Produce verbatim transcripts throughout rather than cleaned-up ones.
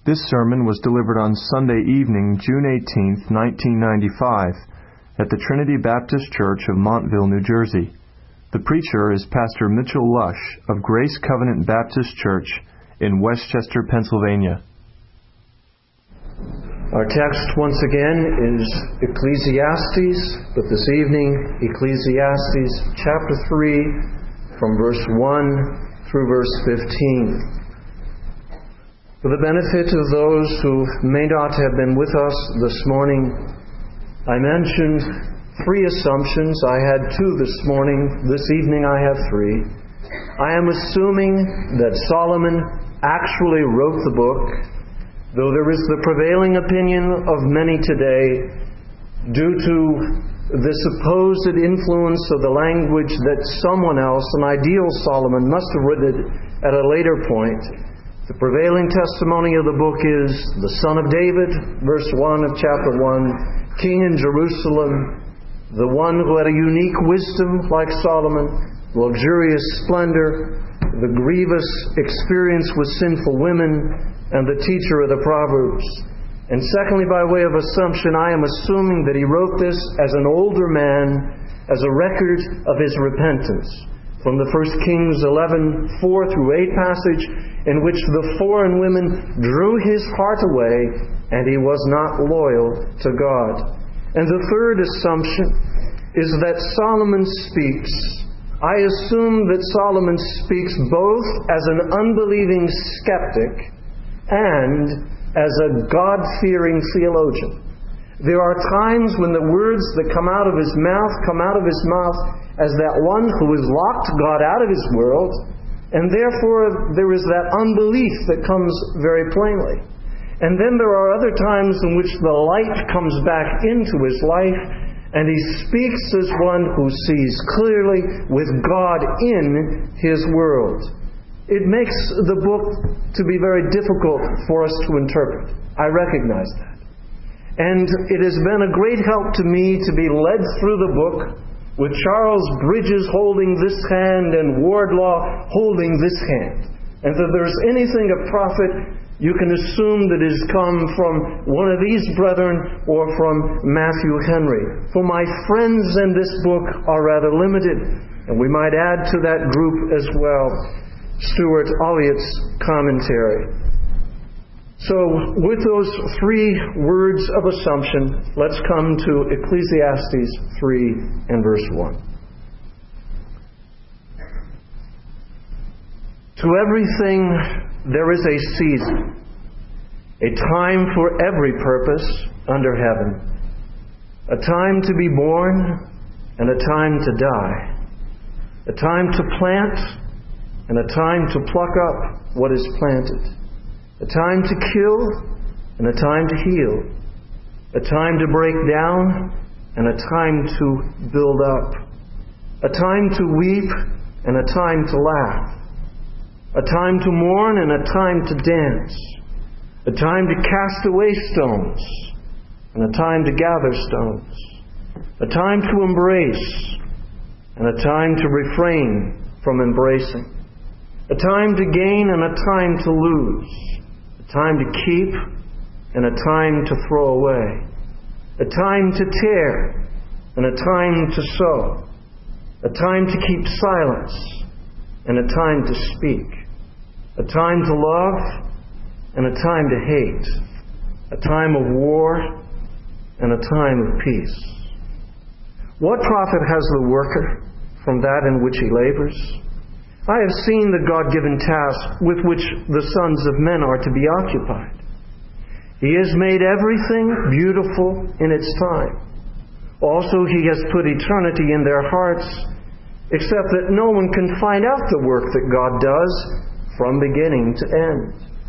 This sermon was delivered on Sunday evening, June eighteenth, nineteen ninety-five, at the Trinity Baptist Church of Montville, New Jersey. The preacher is Pastor Mitchell Lush of Grace Covenant Baptist Church in Westchester, Pennsylvania. Our text once again is Ecclesiastes, but this evening Ecclesiastes chapter three from verse one through verse fifteen. For the benefit of those who may not have been with us this morning, I mentioned three assumptions. I had two this morning. This evening I have three. I am assuming that Solomon actually wrote the book, though there is the prevailing opinion of many today, due to the supposed influence of the language that someone else, an ideal Solomon, must have written at a later point. The prevailing testimony of the book is the son of David, verse one of chapter one, king in Jerusalem, the one who had a unique wisdom like Solomon, luxurious splendor, the grievous experience with sinful women, and the teacher of the Proverbs. And secondly, by way of assumption, I am assuming that he wrote this as an older man, as a record of his repentance. From the First Kings eleven, four through eight passage, in which the foreign women drew his heart away, and he was not loyal to God. And the third assumption is that Solomon speaks. I assume that Solomon speaks both as an unbelieving skeptic and as a God-fearing theologian. There are times when the words that come out of his mouth come out of his mouth as that one who has locked God out of his world, and therefore there is that unbelief that comes very plainly. And then there are other times in which the light comes back into his life, and he speaks as one who sees clearly with God in his world. It makes the book to be very difficult for us to interpret. I recognize that. And it has been a great help to me to be led through the book with Charles Bridges holding this hand and Wardlaw holding this hand. And if there's anything of profit, you can assume that it has come from one of these brethren or from Matthew Henry. For my friends in this book are rather limited, and we might add to that group as well Stuart Olliott's commentary. So, with those three words of assumption, let's come to Ecclesiastes three and verse one. To everything there is a season, a time for every purpose under heaven, a time to be born and a time to die, a time to plant and a time to pluck up what is planted, a time to kill and a time to heal, a time to break down and a time to build up, a time to weep and a time to laugh, a time to mourn and a time to dance, a time to cast away stones and a time to gather stones, a time to embrace and a time to refrain from embracing, a time to gain and a time to lose, a time to keep and a time to throw away, a time to tear and a time to sow, a time to keep silence and a time to speak, a time to love and a time to hate, a time of war and a time of peace. What profit has the worker from that in which he labors? I have seen the God-given task with which the sons of men are to be occupied. He has made everything beautiful in its time. Also, He has put eternity in their hearts, except that no one can find out the work that God does from beginning to end.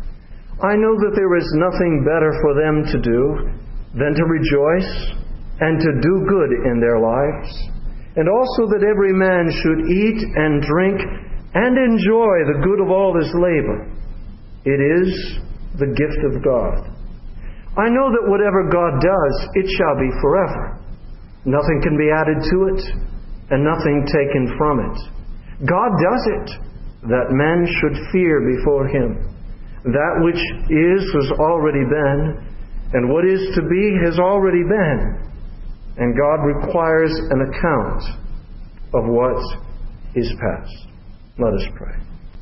I know that there is nothing better for them to do than to rejoice and to do good in their lives, and also that every man should eat and drink and enjoy the good of all his labor. It is the gift of God. I know that whatever God does, it shall be forever. Nothing can be added to it, and nothing taken from it. God does it, that men should fear before Him. That which is has already been, and what is to be has already been. And God requires an account of what is past. Let us pray.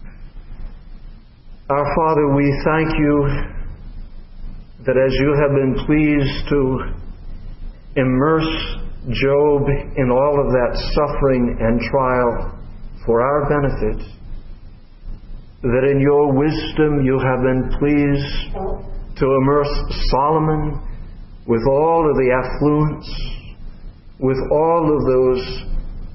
Our Father, we thank you that as you have been pleased to immerse Job in all of that suffering and trial for our benefit, that in your wisdom you have been pleased to immerse Solomon with all of the affluence, with all of those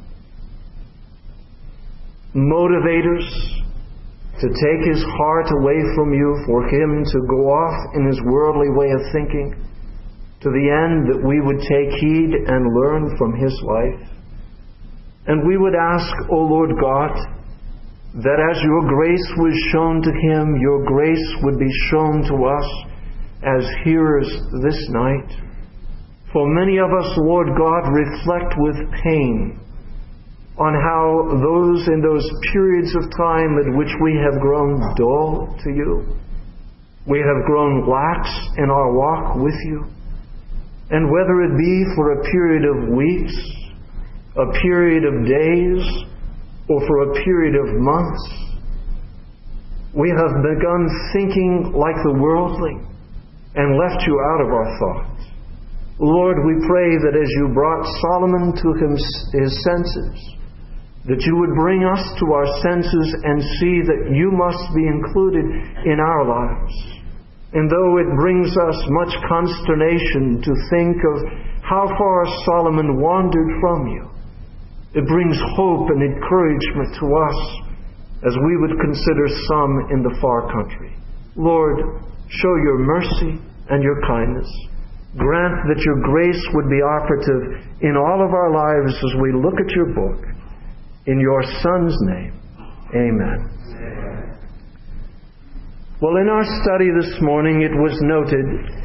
motivators to take his heart away from you, for him to go off in his worldly way of thinking, to the end that we would take heed and learn from his life. And we would ask, O Lord God, that as your grace was shown to him, your grace would be shown to us as hearers this night. For many of us, Lord God, reflect with pain on how those in those periods of time at which we have grown dull to you, we have grown lax in our walk with you, and whether it be for a period of weeks, a period of days, or for a period of months, we have begun thinking like the worldly and left you out of our thoughts. Lord, we pray that as you brought Solomon to his senses, that you would bring us to our senses and see that you must be included in our lives. And though it brings us much consternation to think of how far Solomon wandered from you, it brings hope and encouragement to us as we would consider some in the far country. Lord, show your mercy and your kindness. Grant that your grace would be operative in all of our lives as we look at your book. In your Son's name, amen. Amen. Well, in our study this morning, it was noted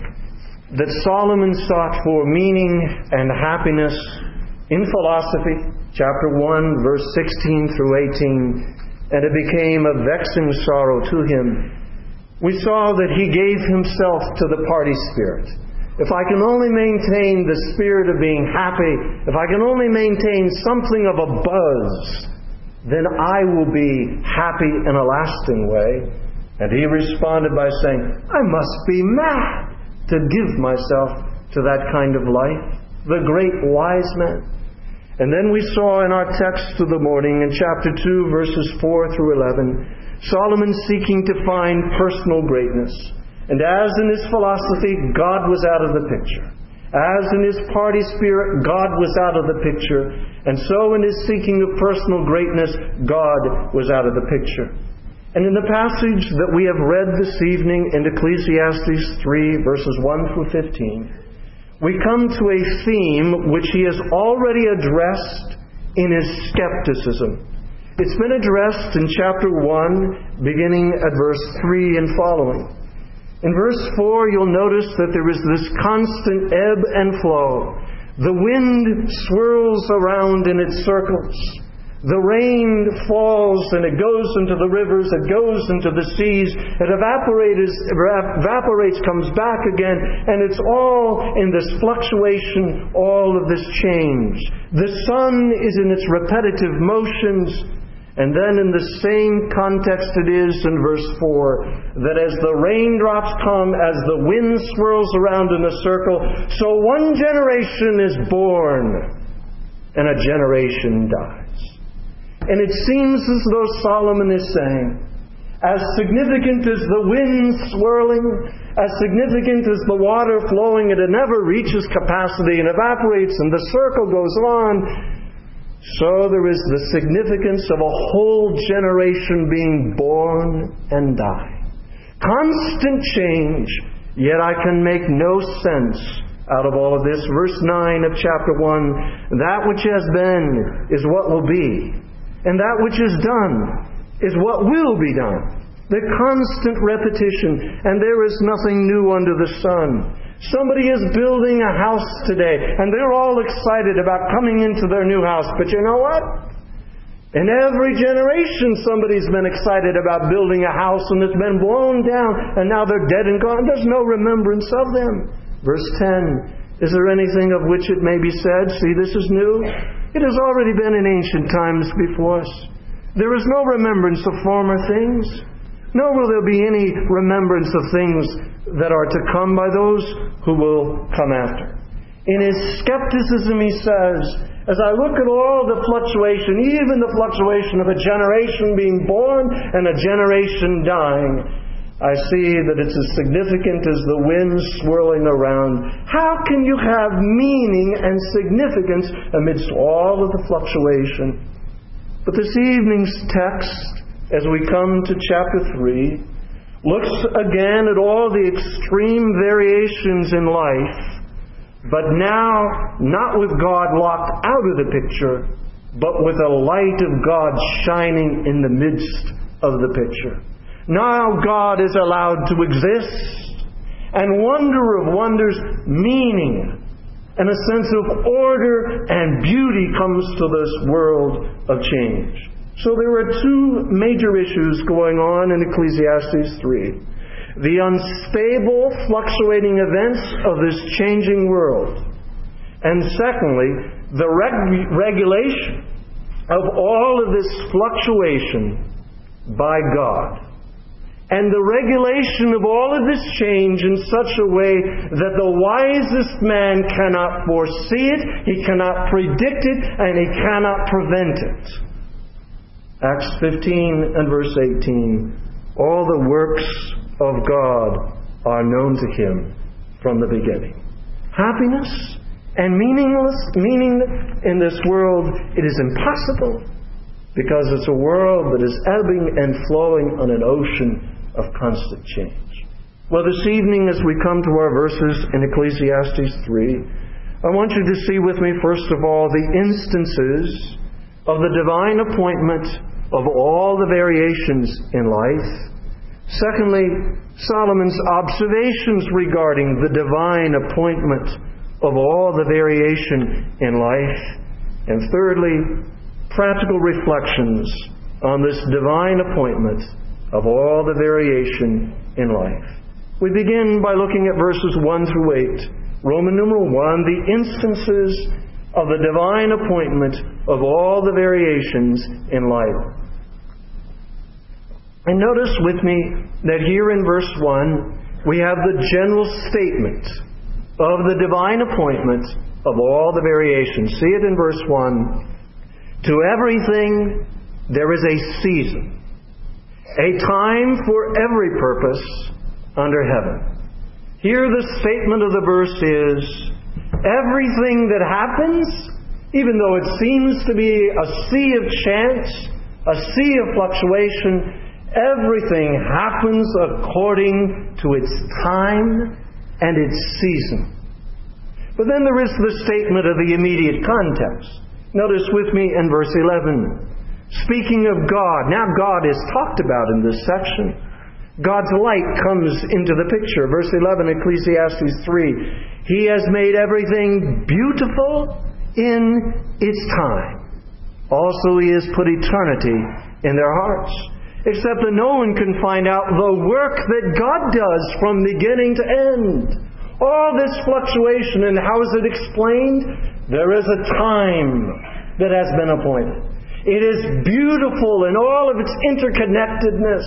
that Solomon sought for meaning and happiness in philosophy, chapter one, verse sixteen through eighteen, and it became a vexing sorrow to him. We saw that he gave himself to the party spirit. If I can only maintain the spirit of being happy, if I can only maintain something of a buzz, then I will be happy in a lasting way. And he responded by saying, I must be mad to give myself to that kind of life. The great wise man. And then we saw in our text of the morning in chapter two, verses four through eleven, Solomon seeking to find personal greatness. And as in his philosophy, God was out of the picture. As in his party spirit, God was out of the picture. And so in his seeking of personal greatness, God was out of the picture. And in the passage that we have read this evening in Ecclesiastes three, verses one through fifteen, we come to a theme which he has already addressed in his skepticism. It's been addressed in chapter one, beginning at verse three and following. In verse four, you'll notice that there is this constant ebb and flow. The wind swirls around in its circles. The rain falls and it goes into the rivers, it goes into the seas, it evaporates, evaporates, comes back again, and it's all in this fluctuation, all of this change. The sun is in its repetitive motions. And then in the same context it is in verse four, that as the raindrops come, as the wind swirls around in a circle, so one generation is born and a generation dies. And it seems as though Solomon is saying, as significant as the wind swirling, as significant as the water flowing, and it never reaches capacity and evaporates and the circle goes on, so there is the significance of a whole generation being born and die. Constant change, yet I can make no sense out of all of this. Verse nine of chapter one, that which has been is what will be, and that which is done is what will be done. The constant repetition, and there is nothing new under the sun. Somebody is building a house today, and they're all excited about coming into their new house. But you know what? In every generation, somebody's been excited about building a house and it's been blown down and now they're dead and gone. There's no remembrance of them. Verse ten, is there anything of which it may be said, see, this is new? It has already been in ancient times before us. There is no remembrance of former things, nor will there be any remembrance of things that are to come by those who will come after. In his skepticism, he says, as I look at all the fluctuation, even the fluctuation of a generation being born and a generation dying, I see that it's as significant as the wind swirling around. How can you have meaning and significance amidst all of the fluctuation? But this evening's text, as we come to chapter three, looks again at all the extreme variations in life, but now, not with God locked out of the picture, but with a light of God shining in the midst of the picture. Now God is allowed to exist, and wonder of wonders, meaning, and a sense of order and beauty comes to this world of change. So there are two major issues going on in Ecclesiastes three. The unstable, fluctuating events of this changing world. And secondly, the reg- regulation of all of this fluctuation by God. And the regulation of all of this change in such a way that the wisest man cannot foresee it, he cannot predict it, and he cannot prevent it. Acts fifteen and verse eighteen. All the works of God are known to Him from the beginning. Happiness and meaningless meaning in this world, it is impossible because it's a world that is ebbing and flowing on an ocean of constant change. Well, this evening as we come to our verses in Ecclesiastes three, I want you to see with me first of all the instances of the divine appointment of all the variations in life. Secondly, Solomon's observations regarding the divine appointment of all the variation in life. And thirdly, practical reflections on this divine appointment of all the variation in life. We begin by looking at verses one through eight. Roman numeral one, the instances of the divine appointment of all the variations in life. And notice with me that here in verse one, we have the general statement of the divine appointment of all the variations. See it in verse one. To everything there is a season, a time for every purpose under heaven. Here the statement of the verse is, everything that happens, even though it seems to be a sea of chance, a sea of fluctuation, everything happens according to its time and its season. But then there is the statement of the immediate context. Notice with me in verse eleven. Speaking of God, now God is talked about in this section. God's light comes into the picture. Verse eleven, Ecclesiastes three. He has made everything beautiful in its time. Also He has put eternity in their hearts. Except that no one can find out the work that God does from beginning to end. All this fluctuation, and how is it explained? There is a time that has been appointed. It is beautiful in all of its interconnectedness.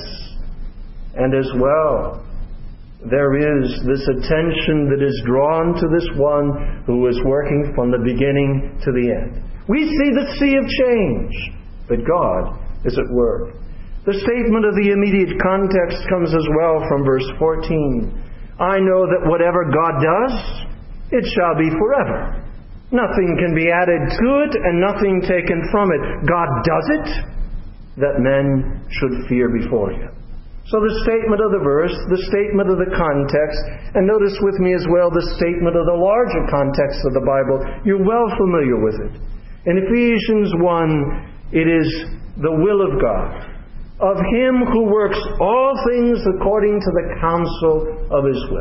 And as well, there is this attention that is drawn to this one who is working from the beginning to the end. We see the sea of change, but God is at work. The statement of the immediate context comes as well from verse fourteen. I know that whatever God does, it shall be forever. Nothing can be added to it and nothing taken from it. God does it, that men should fear before Him. So the statement of the verse, the statement of the context, and notice with me as well the statement of the larger context of the Bible. You're well familiar with it. In Ephesians one, it is the will of God, of Him who works all things according to the counsel of His will.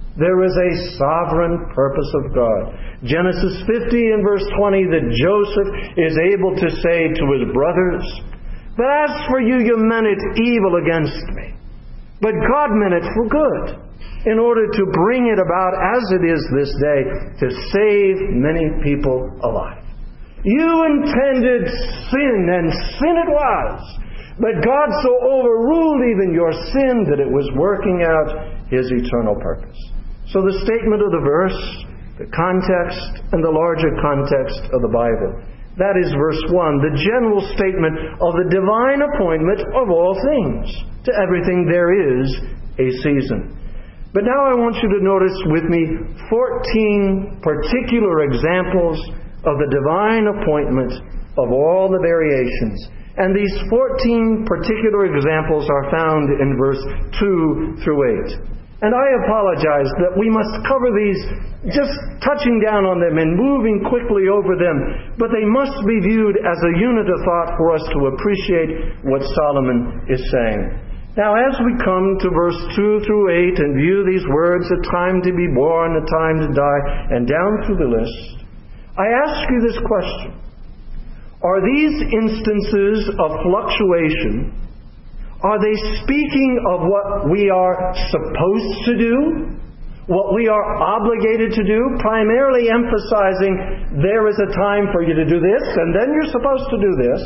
There is a sovereign purpose of God. Genesis fifty and verse twenty, that Joseph is able to say to his brothers, "But as for you, you meant it evil against me. But God meant it for good, in order to bring it about as it is this day, to save many people alive." You intended sin, and sin it was. But God so overruled even your sin that it was working out His eternal purpose. So the statement of the verse, the context, and the larger context of the Bible. That is verse one, the general statement of the divine appointment of all things. To everything there is a season. But now I want you to notice with me fourteen particular examples of the divine appointment of all the variations. And these fourteen particular examples are found in verse two through eight. And I apologize that we must cover these just touching down on them and moving quickly over them, but they must be viewed as a unit of thought for us to appreciate what Solomon is saying. Now, as we come to verse two through eight and view these words, a time to be born, a time to die, and down through the list, I ask you this question. Are these instances of fluctuation, are they speaking of what we are supposed to do? What we are obligated to do? Primarily emphasizing there is a time for you to do this, and then you're supposed to do this?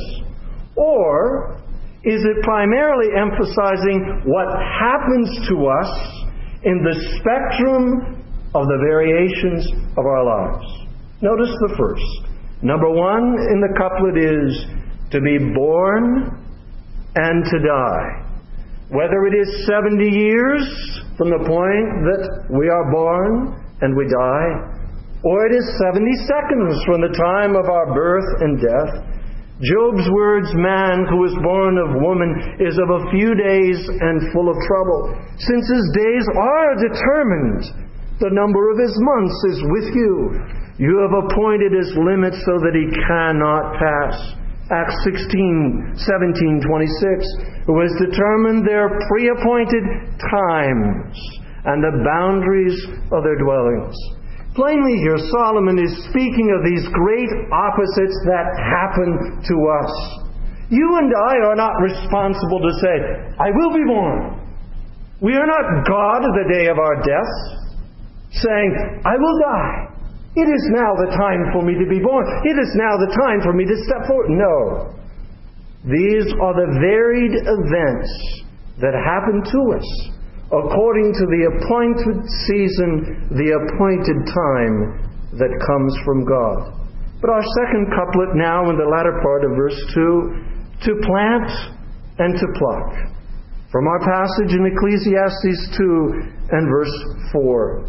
Or is it primarily emphasizing what happens to us in the spectrum of the variations of our lives? Notice the first. Number one in the couplet is to be born and to die. Whether it is seventy years from the point that we are born and we die, or it is seventy seconds from the time of our birth and death, Job's words, "Man who is born of woman is of a few days and full of trouble. Since his days are determined, the number of his months is with you. You have appointed his limits so that he cannot pass." Acts sixteen, seventeen, twenty-six, "Who has determined their pre-appointed times and the boundaries of their dwellings." Plainly here, Solomon is speaking of these great opposites that happen to us. You and I are not responsible to say, "I will be born." We are not God the day of our death, saying, "I will die. It is now the time for me to be born. It is now the time for me to step forward." No. These are the varied events that happen to us according to the appointed season, the appointed time that comes from God. But our second couplet now in the latter part of verse two, to plant and to pluck. From our passage in Ecclesiastes two and verse four.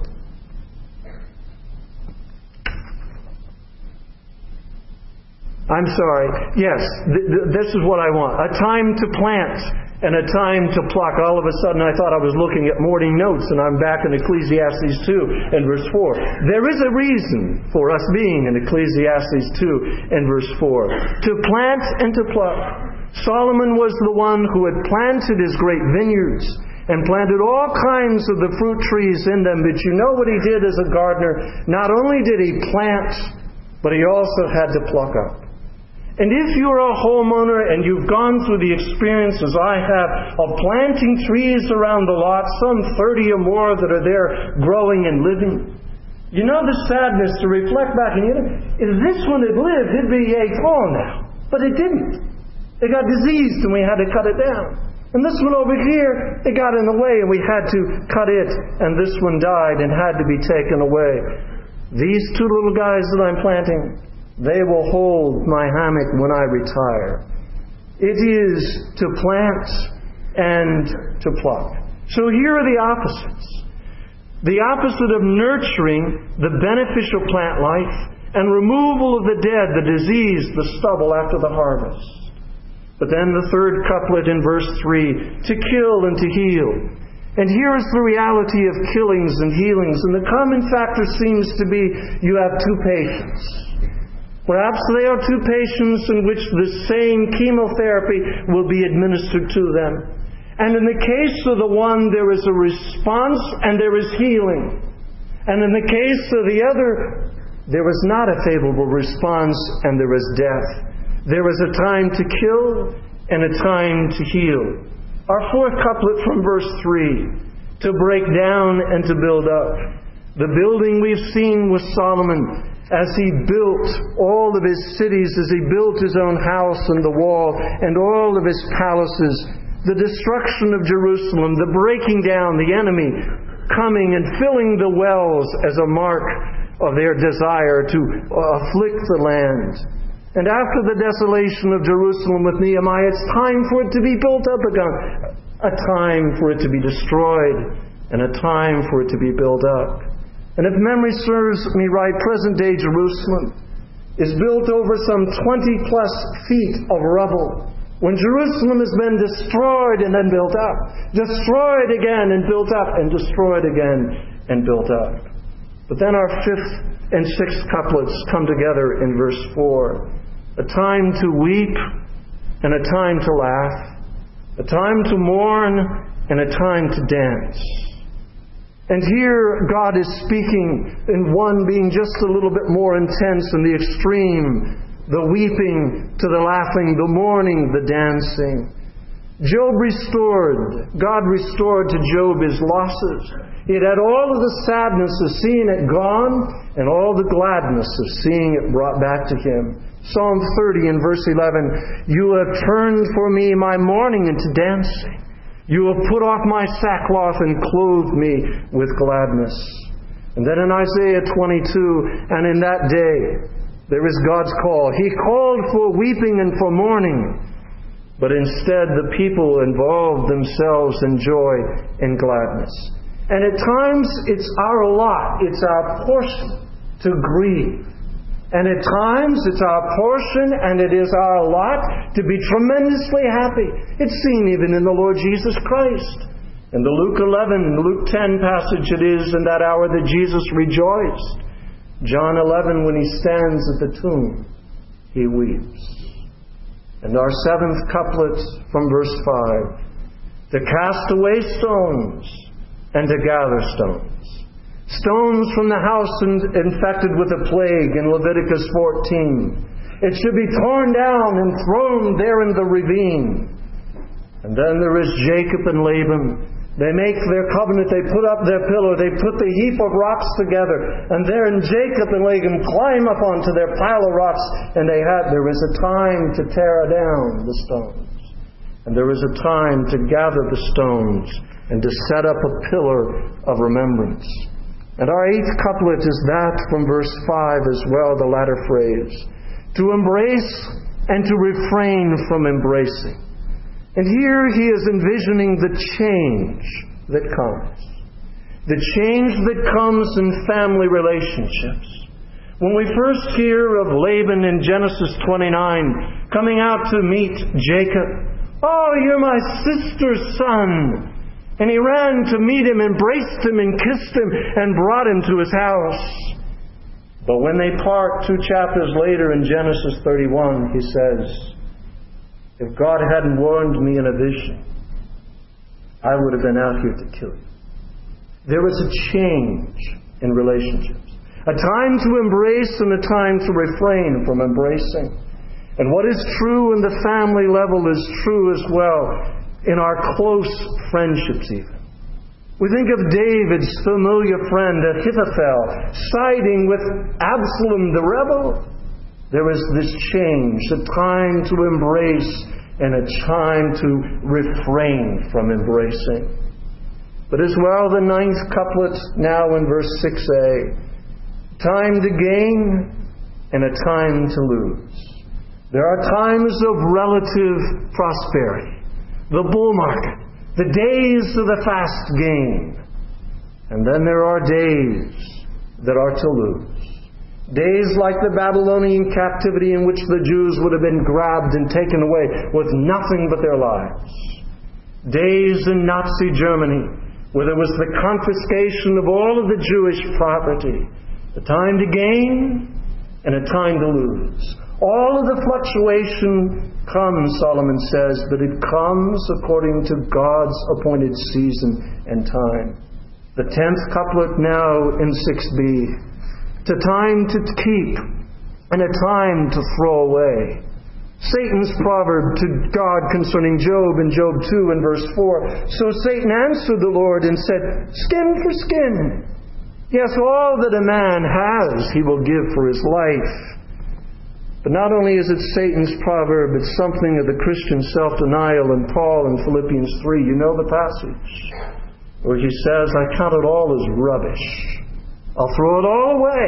I'm sorry. Yes, th- th- this is what I want. A time to plant and a time to pluck. All of a sudden I thought I was looking at morning notes, and I'm back in Ecclesiastes two and verse four. There is a reason for us being in Ecclesiastes two and verse four. To plant and to pluck. Solomon was the one who had planted his great vineyards and planted all kinds of the fruit trees in them. But you know what he did as a gardener? Not only did he plant, but he also had to pluck up. And if you're a homeowner and you've gone through the experience as I have of planting trees around the lot, some thirty or more that are there growing and living, you know the sadness to reflect back and you know, if this one had lived, it'd be a fall now. But it didn't. It got diseased and we had to cut it down. And this one over here, it got in the way and we had to cut it. And this one died and had to be taken away. These two little guys that I'm planting, they will hold my hammock when I retire. It is to plant and to pluck. So here are the opposites. The opposite of nurturing the beneficial plant life and removal of the dead, the disease, the stubble after the harvest. But then the third couplet in verse three, to kill and to heal. And here is the reality of killings and healings. And the common factor seems to be you have two patients. Perhaps they are two patients in which the same chemotherapy will be administered to them. And in the case of the one, there is a response and there is healing. And in the case of the other, there was not a favorable response, and there was death. There was a time to kill and a time to heal. Our fourth couplet from verse three, to break down and to build up. The building we've seen was Solomon as he built all of his cities, as he built his own house and the wall and all of his palaces. The destruction of Jerusalem, the breaking down, the enemy coming and filling the wells as a mark of their desire to afflict the land. And after the desolation of Jerusalem with Nehemiah, it's time for it to be built up again. A time for it to be destroyed, and a time for it to be built up. And if memory serves me right, present-day Jerusalem is built over some twenty plus feet of rubble. When Jerusalem has been destroyed and then built up, destroyed again and built up, and destroyed again and built up. But then our fifth and sixth couplets come together in verse four. A time to weep and a time to laugh, a time to mourn and a time to dance. And here God is speaking in one being just a little bit more intense in the extreme, the weeping to the laughing, the mourning, the dancing. Job restored, God restored to Job his losses. It had all of the sadness of seeing it gone and all the gladness of seeing it brought back to him. Psalm thirty in verse eleven, you have turned for me my mourning into dancing. You have put off my sackcloth and clothed me with gladness. And then in Isaiah twenty-two, and in that day, there is God's call. He called for weeping and for mourning, but instead the people involved themselves in joy and gladness. And at times it's our lot, it's our portion to grieve. And at times it's our portion and it is our lot to be tremendously happy. It's seen even in the Lord Jesus Christ. In the Luke eleven, Luke ten passage it is in that hour that Jesus rejoiced. John eleven, when he stands at the tomb, he weeps. And our seventh couplet from verse five, to cast away stones and to gather stones. Stones from the house infected with a plague in Leviticus fourteen. It should be torn down and thrown there in the ravine. And then there is Jacob and Laban. They make their covenant, they put up their pillar, they put the heap of rocks together, and there in Jacob and Laban climb up onto their pile of rocks, and they had, there is a time to tear down the stones. And there is a time to gather the stones and to set up a pillar of remembrance. And our eighth couplet is that from verse five as well, the latter phrase. To embrace and to refrain from embracing. And here he is envisioning the change that comes. The change that comes in family relationships. When we first hear of Laban in Genesis twenty-nine coming out to meet Jacob, oh, you're my sister's son. And he ran to meet him, embraced him, and kissed him, and brought him to his house. But when they part two chapters later in Genesis thirty-one, he says, if God hadn't warned me in a vision, I would have been out here to kill you. There was a change in relationships. A time to embrace and a time to refrain from embracing. And what is true in the family level is true as well in our close friendships even. We think of David's familiar friend Ahithophel siding with Absalom the rebel. There is this change, a time to embrace and a time to refrain from embracing. But as well, the ninth couplet now in verse six a, time to gain and a time to lose. There are times of relative prosperity. The bull market, the days of the fast gain. And then there are days that are to lose. Days like the Babylonian captivity in which the Jews would have been grabbed and taken away with nothing but their lives. Days in Nazi Germany where there was the confiscation of all of the Jewish property. A time to gain and a time to lose. All of the fluctuation comes, Solomon says, but it comes according to God's appointed season and time. The tenth couplet now in six b. To time to keep and a time to throw away. Satan's proverb to God concerning Job in Job two and verse four. So Satan answered the Lord and said, skin for skin. Yes, all that a man has he will give for his life. But not only is it Satan's proverb, it's something of the Christian self-denial in Paul in Philippians three. You know the passage where he says, I count it all as rubbish. I'll throw it all away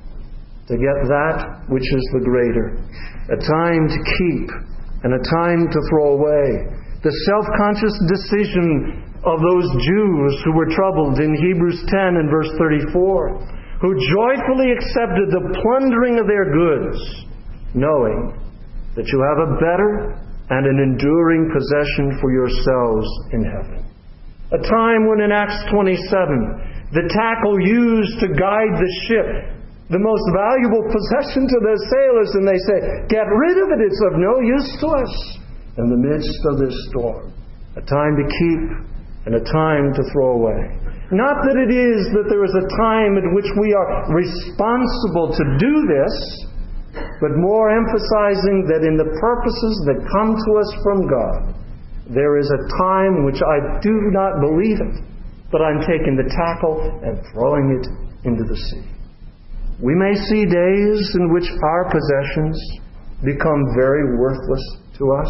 to get that which is the greater. A time to keep and a time to throw away. The self-conscious decision of those Jews who were troubled in Hebrews ten and verse thirty-four, who joyfully accepted the plundering of their goods, knowing that you have a better and an enduring possession for yourselves in heaven. A time when in Acts twenty-seven, the tackle used to guide the ship, the most valuable possession to those sailors, and they say, get rid of it, it's of no use to us in the midst of this storm. A time to keep and a time to throw away. Not that it is that there is a time at which we are responsible to do this, but more emphasizing that in the purposes that come to us from God, there is a time which I do not believe it, but I'm taking the tackle and throwing it into the sea. We may see days in which our possessions become very worthless to us.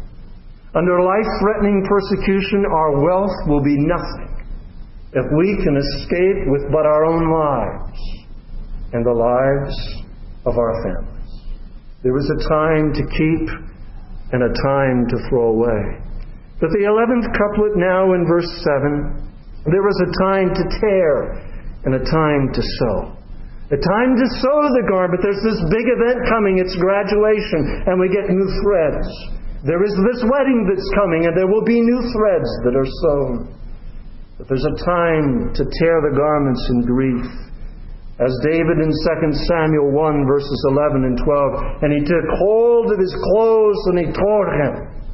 Under life-threatening persecution, our wealth will be nothing if we can escape with but our own lives and the lives of our families. There is a time to keep and a time to throw away. But the eleventh couplet now in verse seven, there is a time to tear and a time to sew. A time to sew the garment. There's this big event coming. It's graduation, and we get new threads. There is this wedding that's coming, and there will be new threads that are sewn. But there's a time to tear the garments in grief. As David in Second Samuel one, verses eleven and twelve, and he took hold of his clothes and he tore him.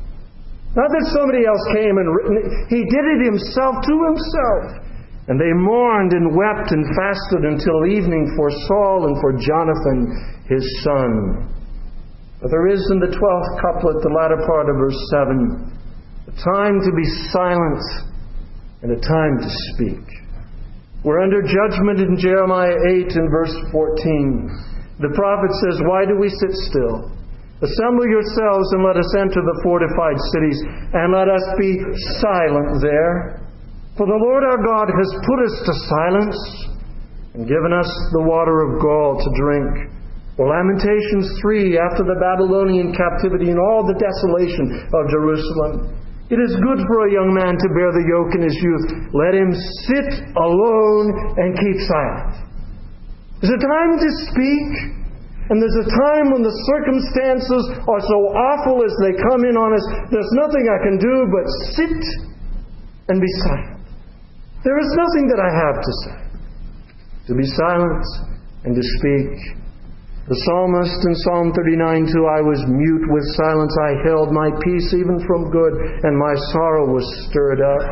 Not that somebody else came and written it. He did it himself to himself. And they mourned and wept and fasted until evening for Saul and for Jonathan, his son. But there is in the twelfth couplet, the latter part of verse seven, a time to be silent and a time to speak. We're under judgment in Jeremiah eight and verse fourteen. The prophet says, why do we sit still? Assemble yourselves and let us enter the fortified cities, and let us be silent there. For the Lord our God has put us to silence and given us the water of gall to drink. For Lamentations three, after the Babylonian captivity and all the desolation of Jerusalem, it is good for a young man to bear the yoke in his youth. Let him sit alone and keep silent. There's a time to speak, and there's a time when the circumstances are so awful as they come in on us, there's nothing I can do but sit and be silent. There is nothing that I have to say. To be silent and to speak. The psalmist in Psalm thirty-nine two, I was mute with silence, I held my peace even from good, and my sorrow was stirred up.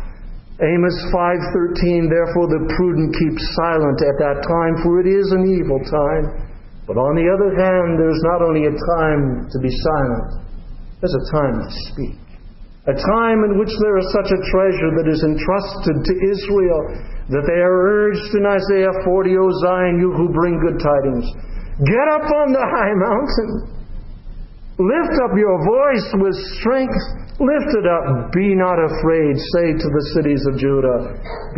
Amos five thirteen, therefore the prudent keep silent at that time, for it is an evil time. But on the other hand, there's not only a time to be silent, there's a time to speak. A time in which there is such a treasure that is entrusted to Israel, that they are urged in Isaiah forty, O Zion, you who bring good tidings, get up on the high mountain. Lift up your voice with strength. Lift it up. Be not afraid. Say to the cities of Judah,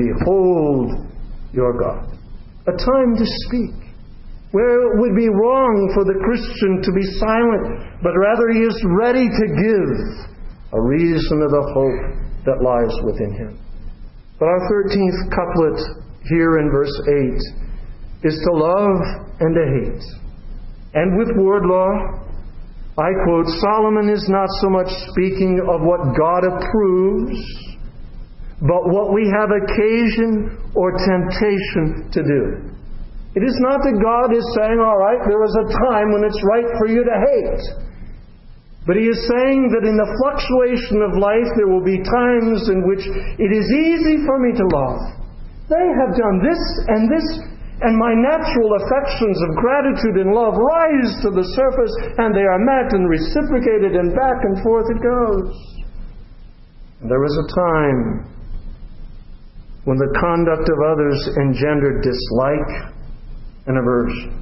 behold your God. A time to speak, where it would be wrong for the Christian to be silent, but rather he is ready to give a reason of the hope that lies within him. But our thirteenth couplet here in verse eight is to love and to hate. And with word law, I quote, Solomon is not so much speaking of what God approves, but what we have occasion or temptation to do. It is not that God is saying, all right, there is a time when it's right for you to hate. But he is saying that in the fluctuation of life, there will be times in which it is easy for me to love. They have done this and this, and my natural affections of gratitude and love rise to the surface, and they are met and reciprocated, and back and forth it goes. And there was a time when the conduct of others engendered dislike and aversion.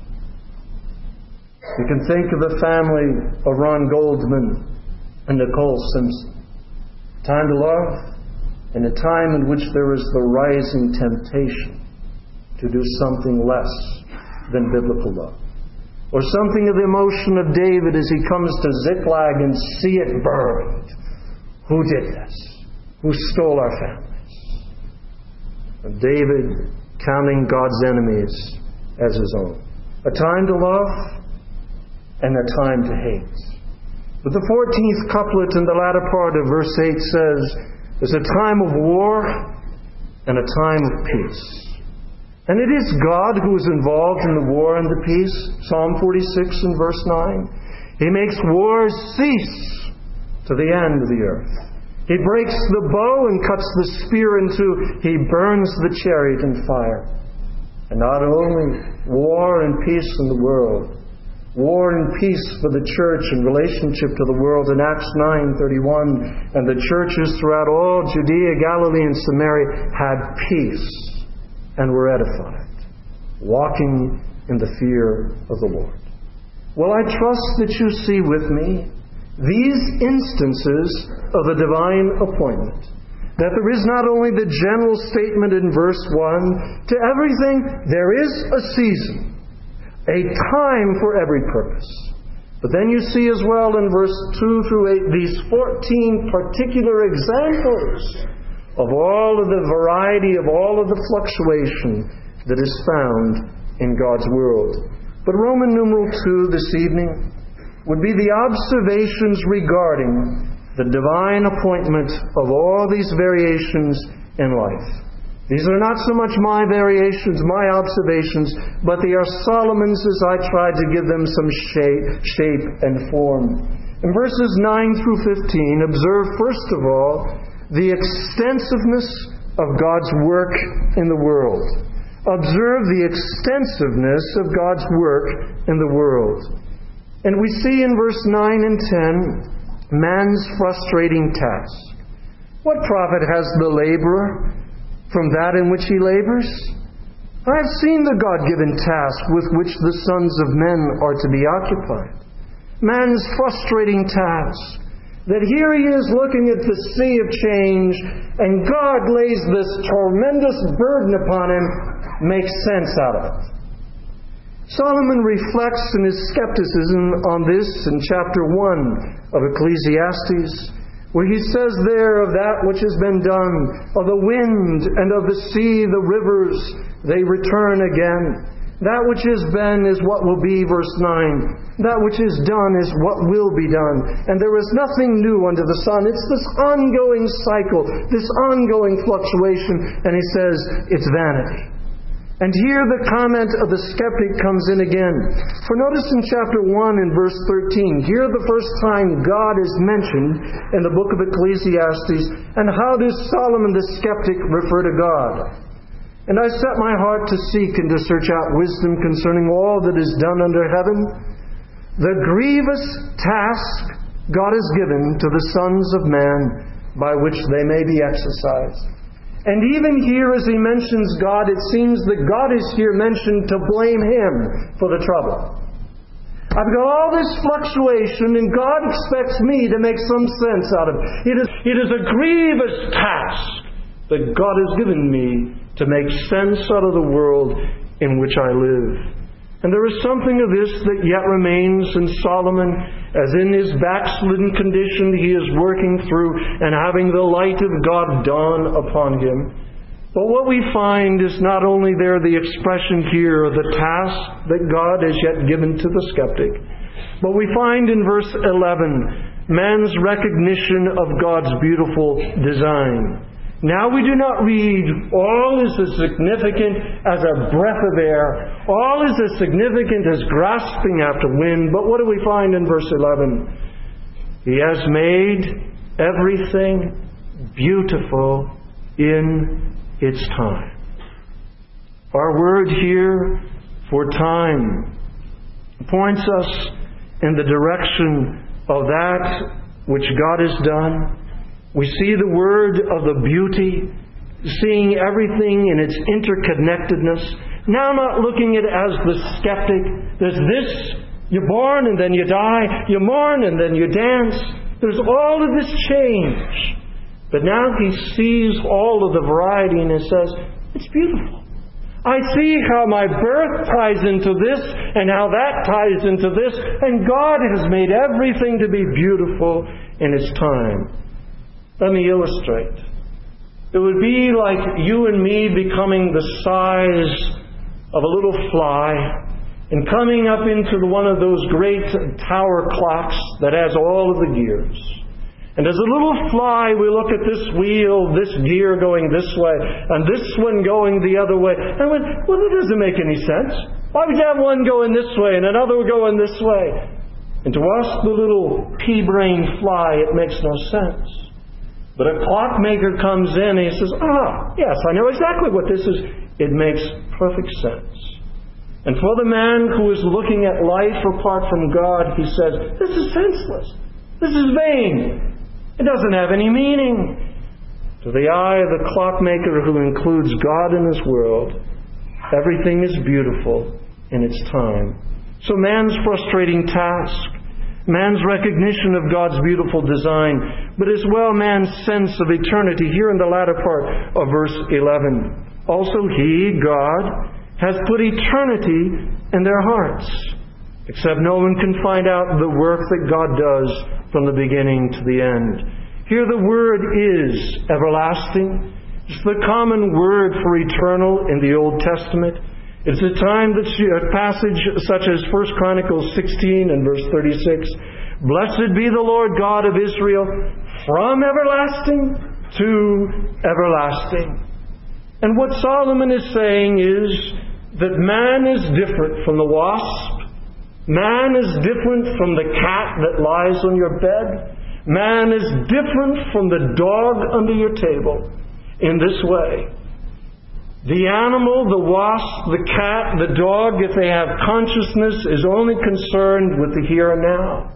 You can think of the family of Ron Goldman and Nicole Simpson. Time to love, and a time in which there is the rising temptation to do something less than biblical love. Or something of the emotion of David as he comes to Ziklag and see it burned. Who did this? Who stole our families? And David counting God's enemies as his own. A time to love and a time to hate. But the fourteenth couplet in the latter part of verse eight says, there's a time of war and a time of peace. And it is God who is involved in the war and the peace. Psalm forty-six and verse nine. He makes wars cease to the end of the earth. He breaks the bow and cuts the spear in two. He burns the chariot in fire. And not only war and peace in the world, war and peace for the church in relationship to the world in Acts nine thirty-one, and the churches throughout all Judea, Galilee, and Samaria had peace and were edified, walking in the fear of the Lord. Well, I trust that you see with me these instances of a divine appointment. That there is not only the general statement in verse one, to everything there is a season, a time for every purpose. But then you see as well in verse two through eight these fourteen particular examples of all of the variety, of all of the fluctuation that is found in God's world. But Roman numeral two this evening would be the observations regarding the divine appointment of all these variations in life. These are not so much my variations, my observations, but they are Solomon's as I tried to give them some shape, shape and form. In verses nine through fifteen, observe first of all the extensiveness of God's work in the world. Observe the extensiveness of God's work in the world. And we see in verse nine and ten, man's frustrating task. What profit has the laborer from that in which he labors? I have seen the God-given task with which the sons of men are to be occupied. Man's frustrating task. That here he is looking at the sea of change, and God lays this tremendous burden upon him, makes sense out of it. Solomon reflects in his skepticism on this in chapter one of Ecclesiastes, where he says there of that which has been done, of the wind and of the sea, the rivers, they return again. That which has been is what will be, verse nine. That which is done is what will be done. And there is nothing new under the sun. It's this ongoing cycle, this ongoing fluctuation. And he says, it's vanity. And here the comment of the skeptic comes in again. For notice in chapter one and verse thirteen, here the first time God is mentioned in the book of Ecclesiastes. And how does Solomon the skeptic refer to God? And I set my heart to seek and to search out wisdom concerning all that is done under heaven. The grievous task God has given to the sons of man by which they may be exercised. And even here as he mentions God, it seems that God is here mentioned to blame him for the trouble. I've got all this fluctuation and God expects me to make some sense out of it. It is, it is a grievous task that God has given me to make sense out of the world in which I live. And there is something of this that yet remains in Solomon, as in his backslidden condition he is working through and having the light of God dawn upon him. But what we find is not only there the expression here of the task that God has yet given to the skeptic, but we find in verse eleven man's recognition of God's beautiful design. Now we do not read, all is as significant as a breath of air. All is as significant as grasping after wind. But what do we find in verse eleven? He has made everything beautiful in its time. Our word here for time points us in the direction of that which God has done. We see the word of the beauty, seeing everything in its interconnectedness. Now not looking at it as the skeptic. There's this, you're born and then you die. You mourn and then you dance. There's all of this change. But now he sees all of the variety and he says, it's beautiful. I see how my birth ties into this and how that ties into this. And God has made everything to be beautiful in its time. Let me illustrate. It would be like you and me becoming the size of a little fly and coming up into one of those great tower clocks that has all of the gears. And as a little fly, we look at this wheel, this gear going this way, and this one going the other way. And we, well, it doesn't make any sense. Why would you have one going this way and another going this way? And to us, the little pea-brained fly, it makes no sense. But a clockmaker comes in and he says, ah, yes, I know exactly what this is. It makes perfect sense. And for the man who is looking at life apart from God, he says, this is senseless. This is vain. It doesn't have any meaning. To the eye of the clockmaker who includes God in his world, everything is beautiful in its time. So man's frustrating task, man's recognition of God's beautiful design, but as well man's sense of eternity here in the latter part of verse eleven. Also he, God, has put eternity in their hearts, except no one can find out the work that God does from the beginning to the end. Here the word is everlasting. It's the common word for eternal in the Old Testament. It's a time that a passage such as First Chronicles sixteen and verse thirty-six. Blessed be the Lord God of Israel from everlasting to everlasting. And what Solomon is saying is that man is different from the wasp. Man is different from the cat that lies on your bed. Man is different from the dog under your table in this way. The animal, the wasp, the cat, the dog, if they have consciousness, is only concerned with the here and now.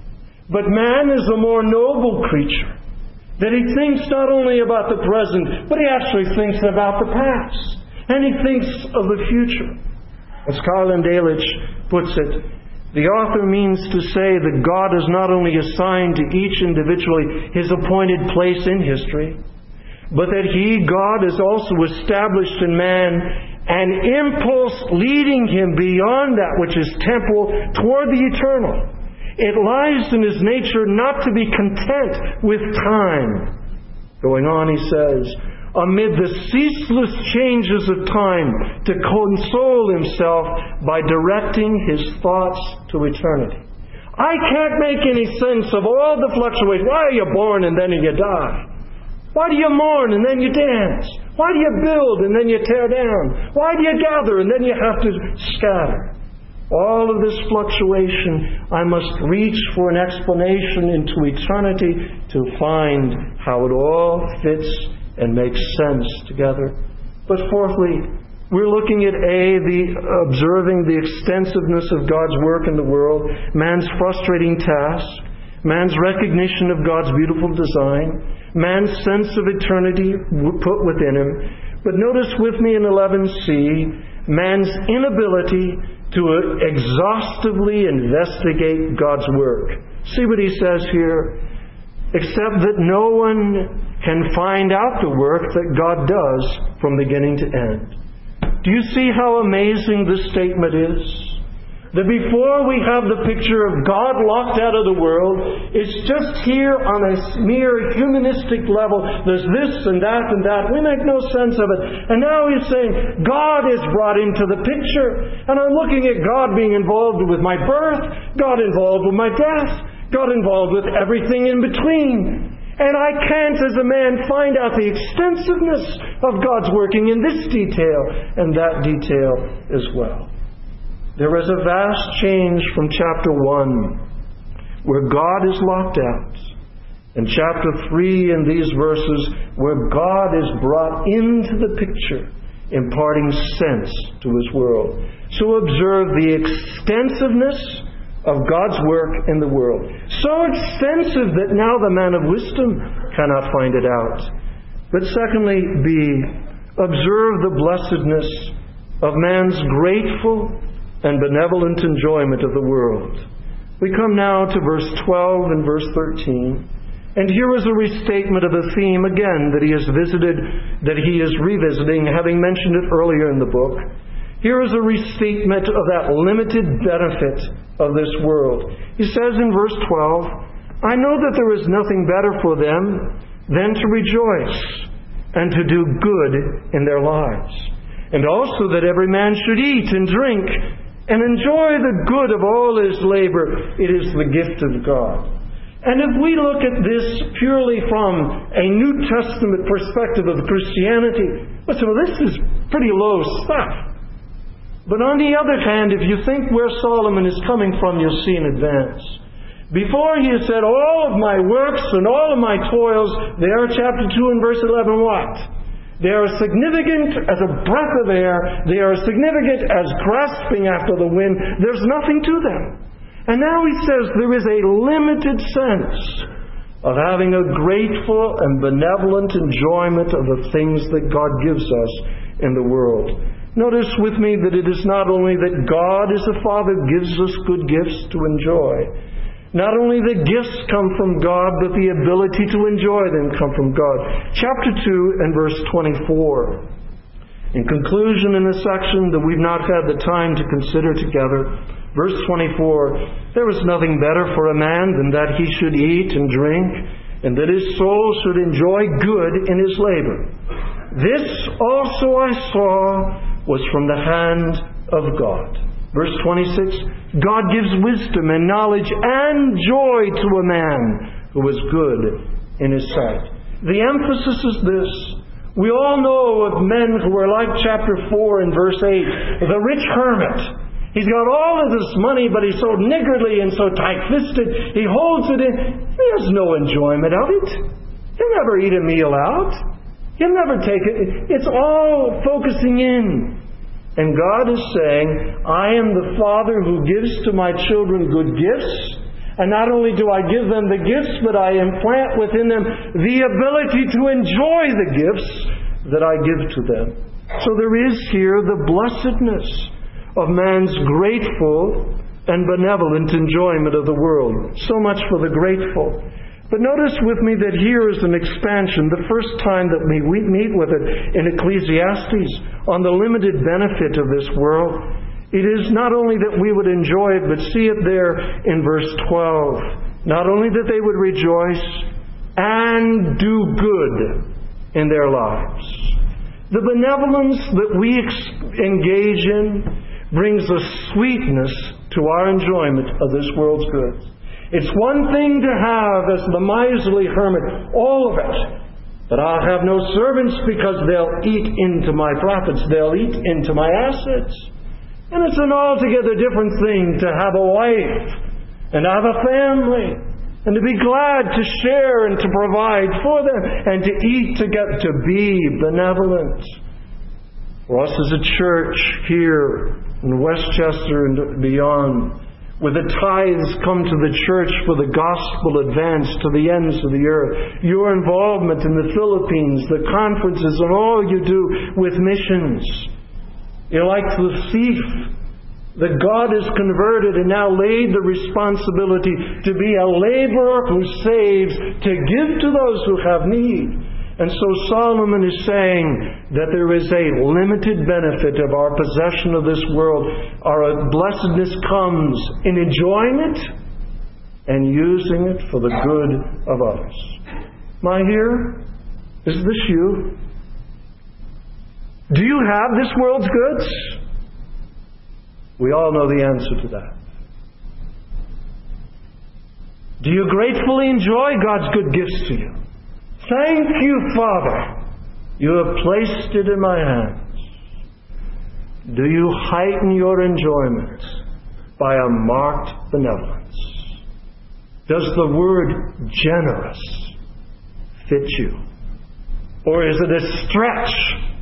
But man is a more noble creature, that he thinks not only about the present, but he actually thinks about the past. And he thinks of the future. As Carlin Delitzsch puts it, the author means to say that God has not only assigned to each individually his appointed place in history, but that He, God, has also established in man an impulse leading him beyond that which is temporal toward the eternal. It lies in his nature not to be content with time. Going on, he says, amid the ceaseless changes of time, to console himself by directing his thoughts to eternity. I can't make any sense of all the fluctuations. Why are you born and then you die? Why do you mourn and then you dance? Why do you build and then you tear down? Why do you gather and then you have to scatter? All of this fluctuation, I must reach for an explanation into eternity to find how it all fits and makes sense together. But fourthly, we're looking at A, the observing the extensiveness of God's work in the world, man's frustrating task, man's recognition of God's beautiful design, man's sense of eternity put within him. But notice with me in eleven C, man's inability to exhaustively investigate God's work. See what he says here? Except that no one can find out the work that God does from beginning to end. Do you see how amazing this statement is? That before we have the picture of God locked out of the world, it's just here on a mere humanistic level. There's this and that and that. We make no sense of it. And now he's saying, God is brought into the picture. And I'm looking at God being involved with my birth, God involved with my death, God involved with everything in between. And I can't, as a man, find out the extensiveness of God's working in this detail and that detail as well. There is a vast change from chapter one, where God is locked out, and chapter three in these verses, where God is brought into the picture. imparting sense to His world. So observe the extensiveness of God's work in the world. So extensive that now the man of wisdom cannot find it out. But secondly, B, observe the blessedness of man's grateful and benevolent enjoyment of the world. We come now to verse twelve and verse thirteen. And here is a restatement of a theme again that he has visited, that he is revisiting, having mentioned it earlier in the book. Here is a restatement of that limited benefit of this world. He says in verse twelve, I know that there is nothing better for them than to rejoice and to do good in their lives. And also that every man should eat and drink and enjoy the good of all his labor. It is the gift of God. And if we look at this purely from a New Testament perspective of Christianity, well, so this is pretty low stuff. But on the other hand, if you think where Solomon is coming from, you'll see in advance. Before he has said, all of my works and all of my toils, they are chapter two and verse eleven, what? They are significant as a breath of air. They are significant as grasping after the wind. There's nothing to them. And now he says there is a limited sense of having a grateful and benevolent enjoyment of the things that God gives us in the world. Notice with me that it is not only that God as a Father gives us good gifts to enjoy. Not only the gifts come from God, but the ability to enjoy them come from God. Chapter two and verse twenty-four. In conclusion, in a section that we've not had the time to consider together, verse twenty-four, there is nothing better for a man than that he should eat and drink, and that his soul should enjoy good in his labor. This also I saw was from the hand of God. Verse twenty-six, God gives wisdom and knowledge and joy to a man who is good in his sight. The emphasis is this. We all know of men who are like chapter four and verse eight, the rich hermit. He's got all of this money, but he's so niggardly and so tight-fisted, he holds it in. He has no enjoyment of it. He'll never eat a meal out. He'll never take it. It's all focusing in. And God is saying, I am the Father who gives to my children good gifts. And not only do I give them the gifts, but I implant within them the ability to enjoy the gifts that I give to them. So there is here the blessedness of man's grateful and benevolent enjoyment of the world. So much for the grateful. But notice with me that here is an expansion, the first time that we meet with it in Ecclesiastes, on the limited benefit of this world. It is not only that we would enjoy it, but see it there in verse twelve. Not only that they would rejoice and do good in their lives. The benevolence that we engage in brings a sweetness to our enjoyment of this world's goods. It's one thing to have, as the miserly hermit, all of it. But I'll have no servants because they'll eat into my profits. They'll eat into my assets. And it's an altogether different thing to have a wife and have a family and to be glad to share and to provide for them and to eat together, to be benevolent. For us as a church here in Westchester and beyond, where the tithes come to the church for the gospel advance to the ends of the earth. Your involvement in the Philippines, the conferences, and all you do with missions. You're like the thief that God has converted and now laid the responsibility to be a laborer who saves, to give to those who have need. And so Solomon is saying that there is a limited benefit of our possession of this world. Our blessedness comes in enjoying it and using it for the good of others. Am I here? Is this you? Do you have this world's goods? We all know the answer to that. Do you gratefully enjoy God's good gifts to you? Thank you, Father. You have placed it in my hands. Do you heighten your enjoyment by a marked benevolence? Does the word generous fit you? Or is it a stretch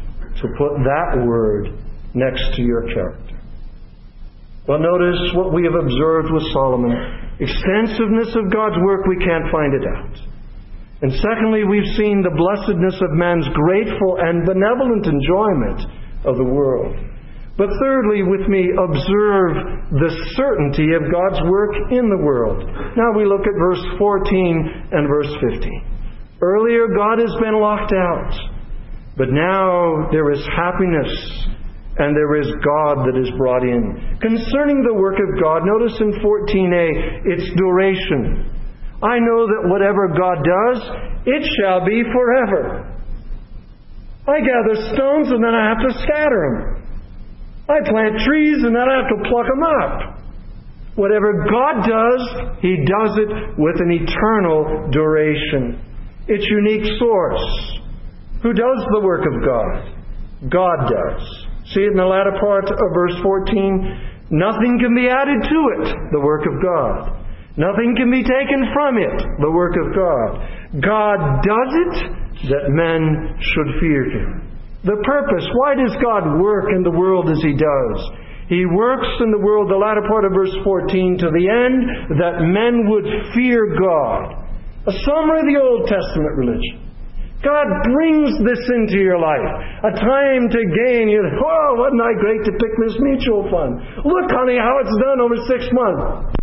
to put that word next to your character. Well, notice what we have observed with Solomon. Extensiveness of God's work, we can't find it out. And secondly, we've seen the blessedness of man's grateful and benevolent enjoyment of the world. But thirdly, with me, observe the certainty of God's work in the world. Now we look at verse fourteen and verse fifteen. Earlier, God has been locked out. But now there is happiness and there is God that is brought in. Concerning the work of God, notice in fourteen a, its duration. I know that whatever God does, it shall be forever. I gather stones and then I have to scatter them. I plant trees and then I have to pluck them up. Whatever God does, He does it with an eternal duration. Its unique source. Who does the work of God? God does. See it in the latter part of verse fourteen. Nothing can be added to it, the work of God. Nothing can be taken from it, the work of God. God does it that men should fear Him. The purpose, why does God work in the world as He does? He works in the world, the latter part of verse fourteen, to the end that men would fear God. A summary of the Old Testament religion. God brings this into your life. A time to gain. You, oh, wasn't I great to pick this mutual fund? Look, honey, how it's done over six months.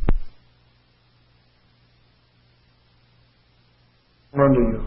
Under you.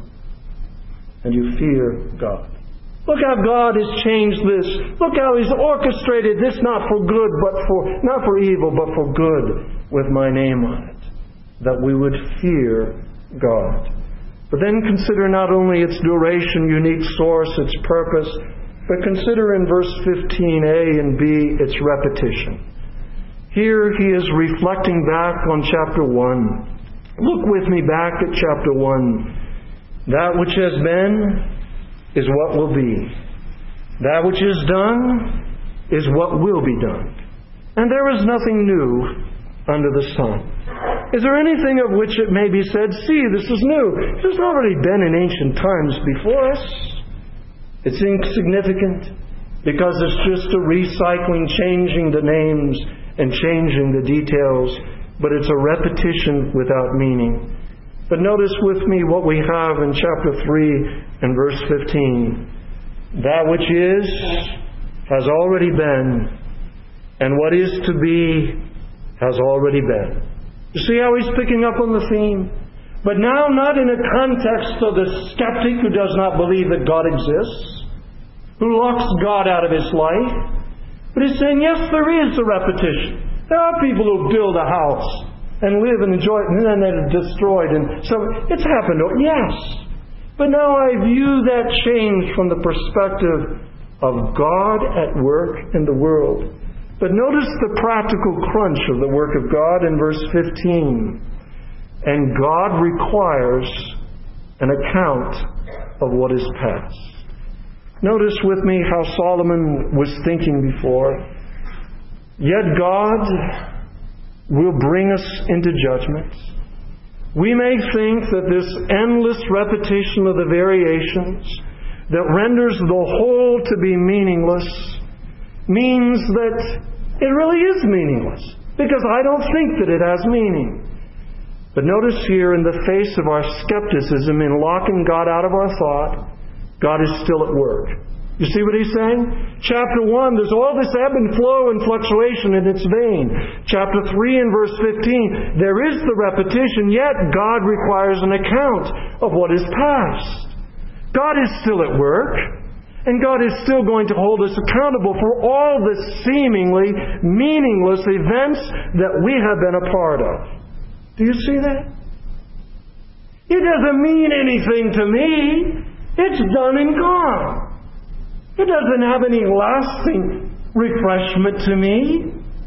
And you fear God. Look how God has changed this. Look how He's orchestrated this not for good, but for, not for evil, but for good, with my name on it. That we would fear God. But then consider not only its duration, unique source, its purpose, but consider in verse fifteen a and b its repetition. Here he is reflecting back on chapter one. Look with me back at chapter one. That which has been is what will be. That which is done is what will be done. And there is nothing new under the sun. Is there anything of which it may be said, see, this is new? It has already been in ancient times before us. It's insignificant because it's just a recycling, changing the names and changing the details, but it's a repetition without meaning. But notice with me what we have in chapter three and verse fifteen. That which is has already been, and what is to be has already been. You see how he's picking up on the theme? But now not in a context of the skeptic who does not believe that God exists, who locks God out of his life. But he's saying, yes, there is a repetition. There are people who build a house and live and enjoy it, and then they're destroyed. And so it's happened. Yes. But now I view that change from the perspective of God at work in the world. But notice the practical crunch of the work of God in verse fifteen. And God requires an account of what is past. Notice with me how Solomon was thinking before. Yet God will bring us into judgment. We may think that this endless repetition of the variations that renders the whole to be meaningless means that it really is meaningless, because I don't think that it has meaning. But notice here, in the face of our skepticism in locking God out of our thought, God is still at work. You see what he's saying? Chapter one, there's all this ebb and flow and fluctuation in its vein. Chapter three and verse fifteen, there is the repetition, yet God requires an account of what is past. God is still at work. And God is still going to hold us accountable for all the seemingly meaningless events that we have been a part of. Do you see that? It doesn't mean anything to me. It's done and gone. It doesn't have any lasting refreshment to me.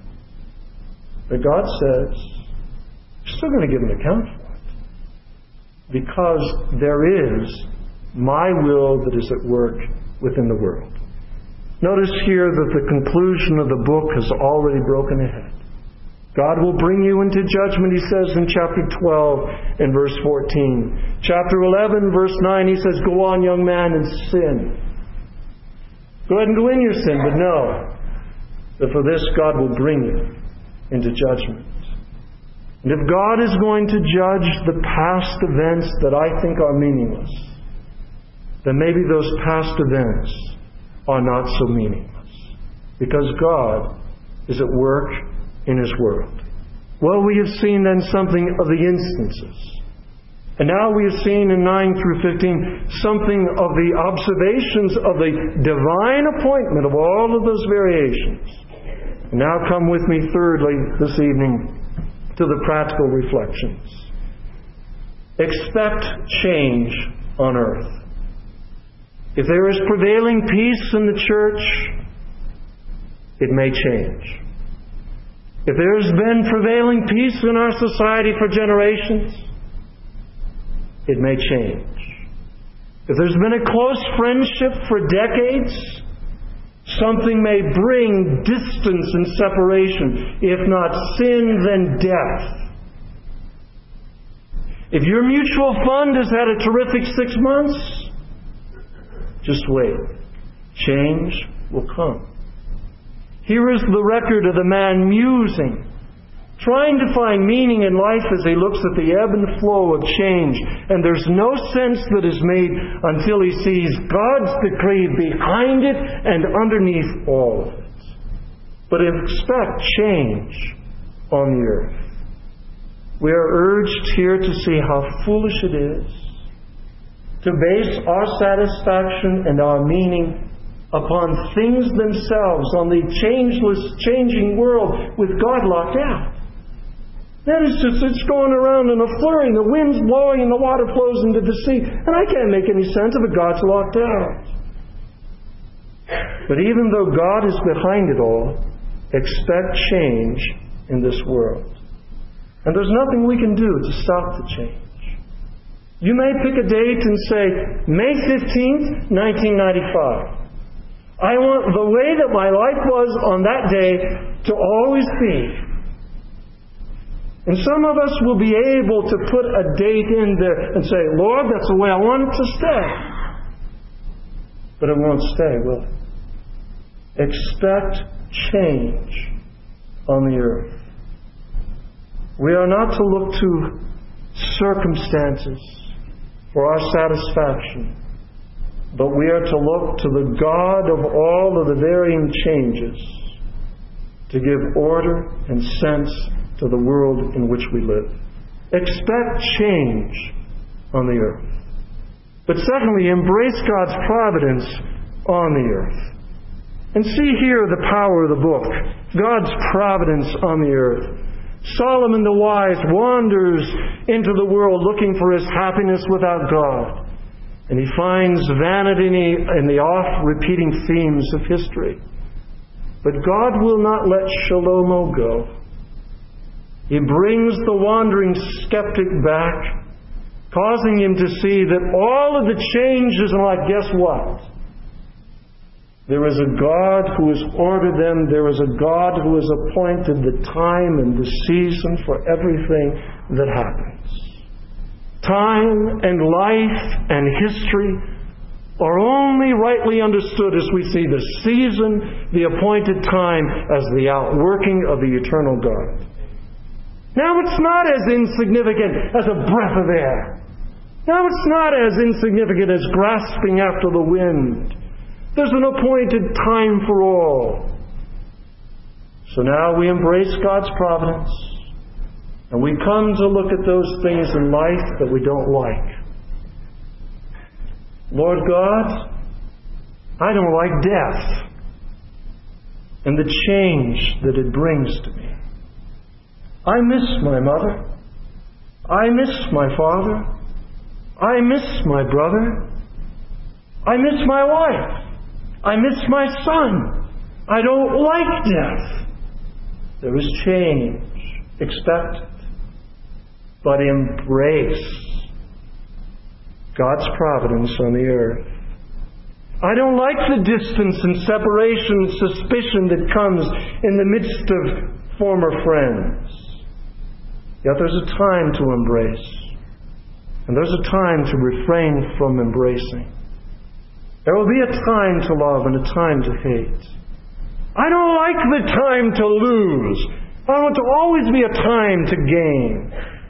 But God says, you're still going to give an account for it. Because there is my will that is at work within the world. Notice here that the conclusion of the book has already broken ahead. God will bring you into judgment, he says in chapter twelve and verse fourteen. Chapter eleven, verse nine, he says, go on, young man, and sin. Go ahead and go in your sin, but know that for this God will bring you into judgment. And if God is going to judge the past events that I think are meaningless, then maybe those past events are not so meaningless, because God is at work in His world. Well, we have seen then something of the instances. And now we have seen in nine through fifteen something of the observations of the divine appointment of all of those variations. And now come with me thirdly this evening to the practical reflections. Expect change on earth. If there is prevailing peace in the church, it may change. If there has been prevailing peace in our society for generations, it may change. If there's been a close friendship for decades, something may bring distance and separation. If not sin, then death. If your mutual fund has had a terrific six months, just wait. Change will come. Here is the record of the man musing, trying to find meaning in life as he looks at the ebb and flow of change. And there's no sense that is made until he sees God's decree behind it and underneath all of it. But expect change on the earth. We are urged here to see how foolish it is to base our satisfaction and our meaning upon things themselves, on the changeless, changing world with God locked out. That is just, it's going around in a flurry, and the wind's blowing and the water flows into the sea, and I can't make any sense of it. God's locked out. But even though God is behind it all, expect change in this world. And there's nothing we can do to stop the change. You may pick a date and say, May fifteenth, nineteen ninety-five. I want the way that my life was on that day to always be. And some of us will be able to put a date in there and say, Lord, that's the way I want it to stay. But it won't stay, will it? Expect change on the earth. We are not to look to circumstances for our satisfaction, but we are to look to the God of all of the varying changes to give order and sense to the world in which we live. Expect change on the earth. But secondly, embrace God's providence on the earth. And see here the power of the book. God's providence on the earth. Solomon the wise wanders into the world looking for his happiness without God. And he finds vanity in the oft-repeating themes of history. But God will not let Shlomo go. He brings the wandering skeptic back, causing him to see that all of the changes in life, guess what? There is a God who has ordered them. There is a God who has appointed the time and the season for everything that happens. Time and life and history are only rightly understood as we see the season, the appointed time, as the outworking of the eternal God. Now it's not as insignificant as a breath of air. Now it's not as insignificant as grasping after the wind. There's an appointed time for all. So now we embrace God's providence, and we come to look at those things in life that we don't like. Lord God, I don't like death and the change that it brings to me. I miss my mother. I miss my father. I miss my brother. I miss my wife. I miss my son. I don't like death. There is change. Expect it. But embrace God's providence on the earth. I don't like the distance and separation and suspicion that comes in the midst of former friends. Yet there's a time to embrace. And there's a time to refrain from embracing. There will be a time to love and a time to hate. I don't like the time to lose. I want to always be a time to gain.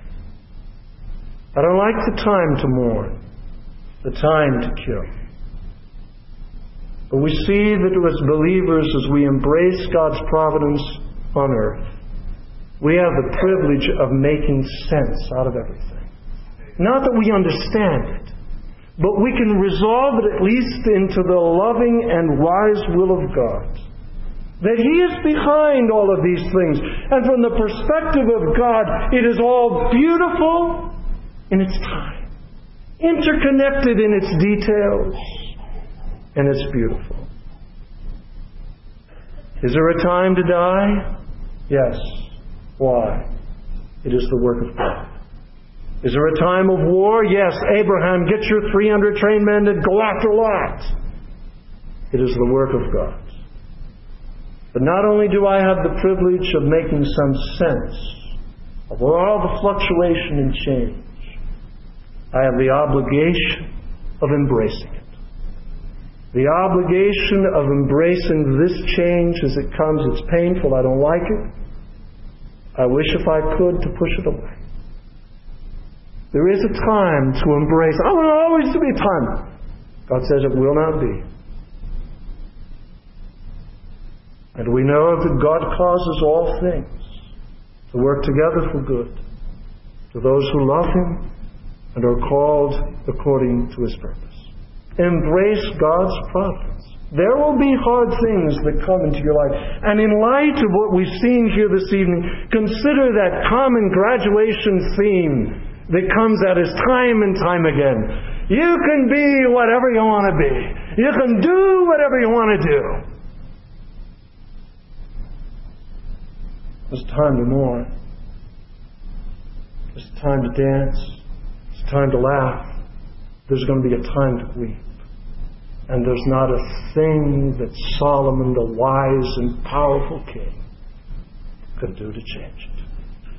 I don't like the time to mourn, the time to kill. But we see that as believers, as we embrace God's providence on earth, we have the privilege of making sense out of everything. Not that we understand it, but we can resolve it at least into the loving and wise will of God. That He is behind all of these things. And from the perspective of God, it is all beautiful in its time, interconnected in its details, and it's beautiful. Is there a time to die? Yes. Why? It is the work of God. Is there a time of war? Yes. Abraham, get your three hundred trained men to go after Lot. It is the work of God. But not only do I have the privilege of making some sense of all the fluctuation and change, I have the obligation of embracing it. The obligation of embracing this change as it comes. It's painful. I don't like it. I wish if I could to push it away. There is a time to embrace. I want always to be a time. God says it will not be. And we know that God causes all things to work together for good to those who love Him and are called according to His purpose. Embrace God's providence. There will be hard things that come into your life. And in light of what we've seen here this evening, consider that common graduation theme that comes at us time and time again. You can be whatever you want to be. You can do whatever you want to do. It's time to mourn. It's time to dance. It's time to laugh. There's going to be a time to weep. And there's not a thing that Solomon, the wise and powerful king, could do to change it.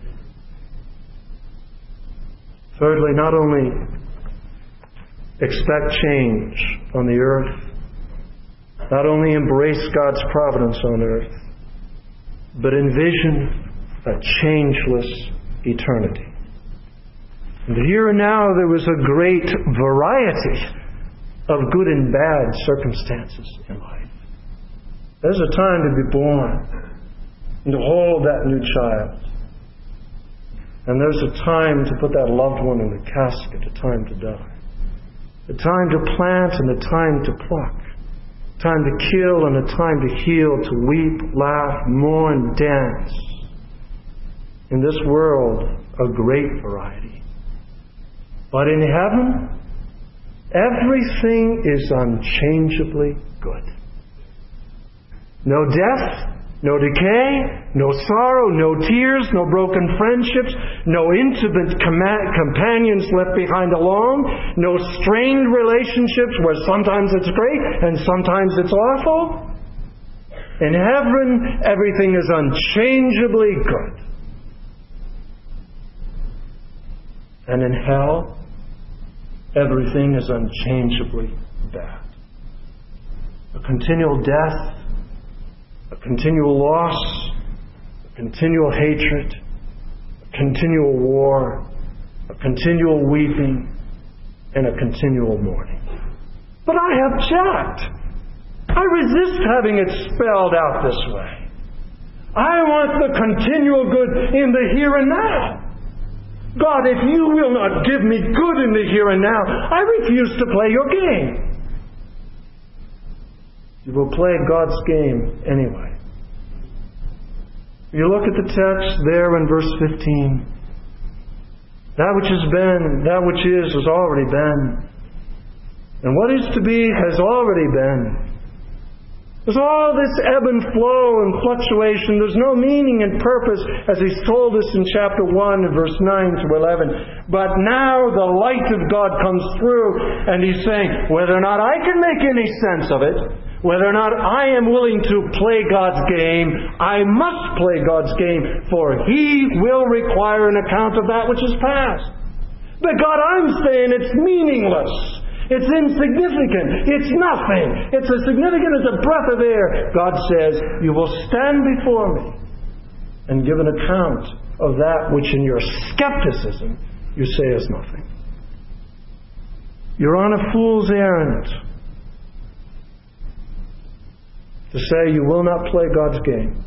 Thirdly, not only expect change on the earth, not only embrace God's providence on earth, but envision a changeless eternity. In the here and now, there was a great variety of good and bad circumstances in life. There's a time to be born and to hold that new child. And there's a time to put that loved one in the casket, a time to die. A time to plant and a time to pluck. A time to kill and a time to heal, to weep, laugh, mourn, dance. In this world, a great variety. But in heaven, everything is unchangeably good. No death, no decay, no sorrow, no tears, no broken friendships, no intimate com- companions left behind alone, no strained relationships where sometimes it's great and sometimes it's awful. In heaven, everything is unchangeably good. And in hell, everything is unchangeably bad. A continual death, a continual loss, a continual hatred, a continual war, a continual weeping, and a continual mourning. But I object. I resist having it spelled out this way. I want the continual good in the here and now. God, if you will not give me good in the here and now, I refuse to play your game. You will play God's game anyway. You look at the text there in verse fifteen. That which has been, that which is, has already been. And what is to be has already been. There's all this ebb and flow and fluctuation. There's no meaning and purpose, as He's told us in chapter one, verse nine to eleven. But now the light of God comes through, and He's saying, whether or not I can make any sense of it, whether or not I am willing to play God's game, I must play God's game, for He will require an account of that which is past. But God, I'm saying it's meaningless. It's insignificant. It's nothing. It's as significant as a breath of air. God says, you will stand before me and give an account of that which in your skepticism you say is nothing. You're on a fool's errand to say you will not play God's game.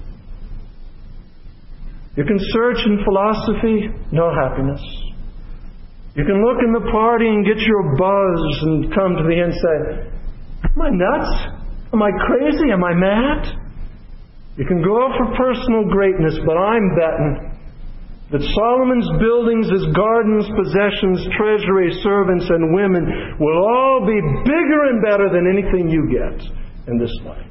You can search in philosophy, no happiness. You can look in the party and get your buzz and come to the end and say, am I nuts? Am I crazy? Am I mad? You can go for personal greatness, but I'm betting that Solomon's buildings, his gardens, possessions, treasury, servants, and women will all be bigger and better than anything you get in this life.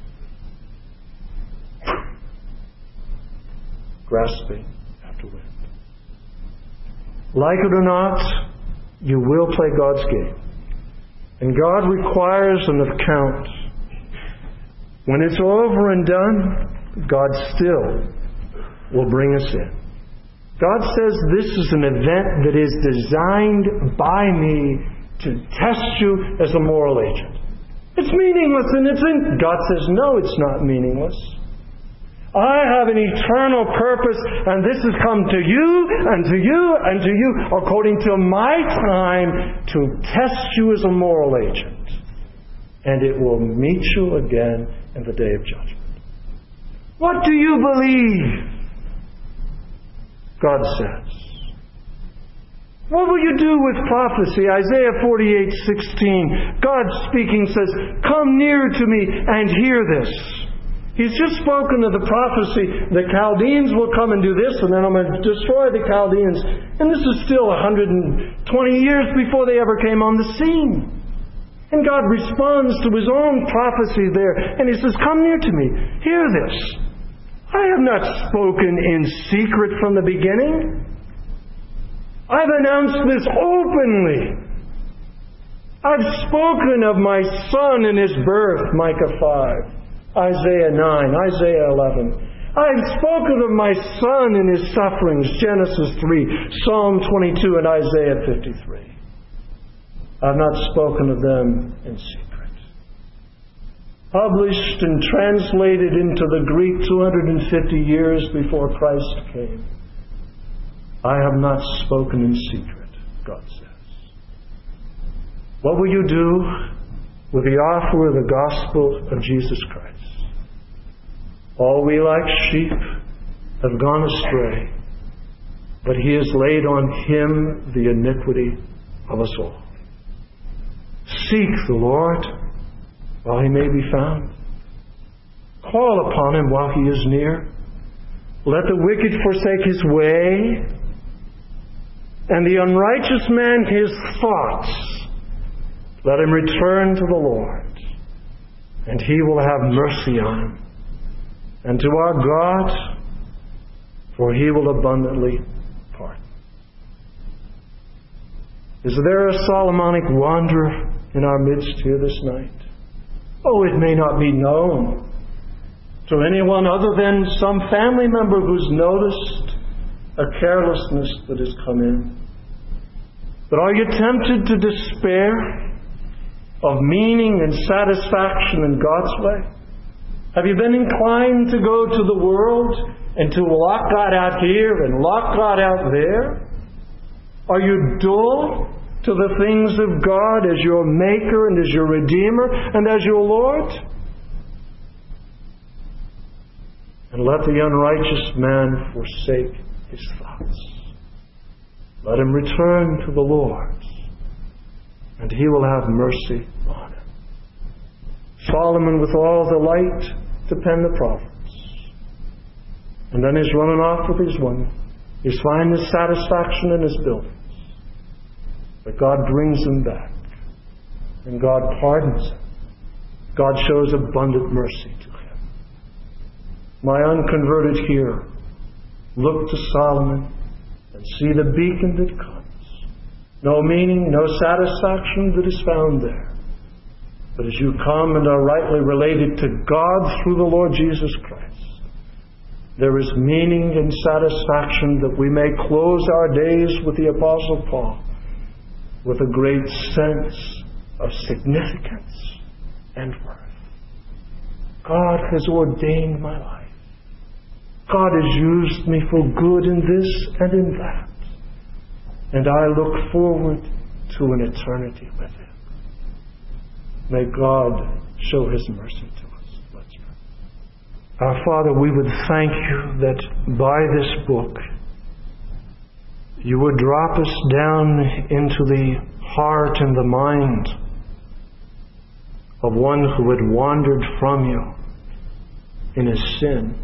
Grasping after wind. Like it or not, you will play God's game. And God requires an account. When it's over and done, God still will bring us in. God says this is an event that is designed by me to test you as a moral agent. It's meaningless and it's in... God says, no, it's not meaningless. I have an eternal purpose, and this has come to you, and to you, and to you, according to my time, to test you as a moral agent. And it will meet you again in the day of judgment. What do you believe? God says. What will you do with prophecy? Isaiah forty-eight sixteen. God speaking says, come near to me and hear this. He's just spoken of the prophecy, the Chaldeans will come and do this, and then I'm going to destroy the Chaldeans. And this is still one hundred twenty years before they ever came on the scene. And God responds to His own prophecy there, and He says, come near to me, hear this. I have not spoken in secret from the beginning. I've announced this openly. I've spoken of my Son and His birth, Micah five. Isaiah nine, Isaiah eleven. I've spoken of my Son and His sufferings, Genesis three, Psalm twenty-two, and Isaiah fifty-three. I've not spoken of them in secret. Published and translated into the Greek two hundred fifty years before Christ came. I have not spoken in secret, God says. What will you do with the offer of the gospel of Jesus Christ? All we like sheep have gone astray, but He has laid on Him the iniquity of us all. Seek the Lord while He may be found. Call upon Him while He is near. Let the wicked forsake his way, and the unrighteous man his thoughts. Let him return to the Lord, and He will have mercy on him. And to our God, for He will abundantly pardon. Is there a Solomonic wanderer in our midst here this night? Oh, it may not be known to anyone other than some family member who's noticed a carelessness that has come in. But are you tempted to despair of meaning and satisfaction in God's way? Have you been inclined to go to the world and to lock God out here and lock God out there? Are you dull to the things of God as your Maker and as your Redeemer and as your Lord? And let the unrighteous man forsake his thoughts. Let him return to the Lord, and He will have mercy on him. Solomon, with all the light, to pen the prophets. And then he's running off with his woman. He's finding his satisfaction in his buildings. But God brings him back. And God pardons him. God shows abundant mercy to him. My unconverted hearer, look to Solomon and see the beacon that comes. No meaning, no satisfaction that is found there. But as you come and are rightly related to God through the Lord Jesus Christ, there is meaning and satisfaction that we may close our days with the Apostle Paul with a great sense of significance and worth. God has ordained my life. God has used me for good in this and in that. And I look forward to an eternity with Him. May God show His mercy to us. Let's pray. Our Father, we would thank You that by this book You would drop us down into the heart and the mind of one who had wandered from You in his sin.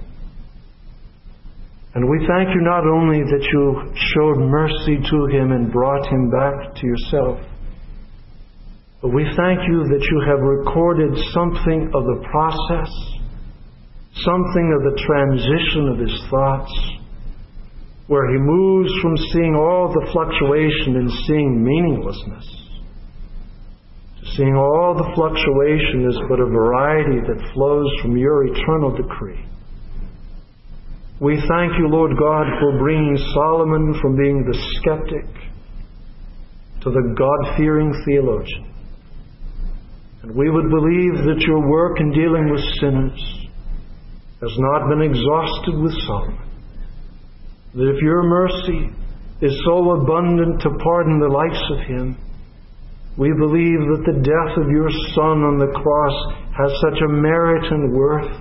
And we thank You not only that You showed mercy to him and brought him back to Yourself, but we thank You that You have recorded something of the process, something of the transition of his thoughts, where he moves from seeing all the fluctuation and seeing meaninglessness to seeing all the fluctuation as but a variety that flows from Your eternal decree. We thank You, Lord God, for bringing Solomon from being the skeptic to the God-fearing theologian. And we would believe that Your work in dealing with sinners has not been exhausted with Solomon. That if Your mercy is so abundant to pardon the likes of him, we believe that the death of Your Son on the cross has such a merit and worth,